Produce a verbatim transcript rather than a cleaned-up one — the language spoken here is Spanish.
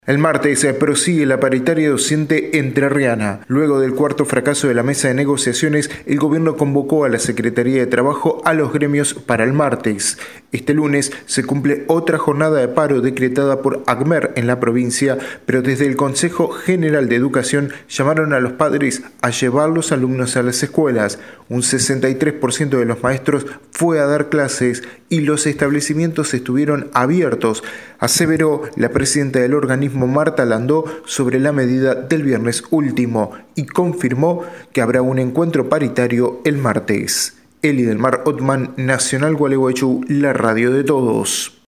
El martes se prosigue la paritaria docente entrerriana. Luego del cuarto fracaso de la mesa de negociaciones, el gobierno convocó a la Secretaría de Trabajo a los gremios para el martes. Este lunes se cumple otra jornada de paro decretada por ACMER en la provincia, pero desde el Consejo General de Educación llamaron a los padres a llevar los alumnos a las escuelas. Un sesenta y tres por ciento de los maestros fue a dar clases y los establecimientos estuvieron abiertos, aseveró la presidenta del organismo Marta Landó sobre la medida del viernes último y confirmó que habrá un encuentro paritario el martes. Eli del Mar Otman, Nacional Gualeguaychú, la radio de todos.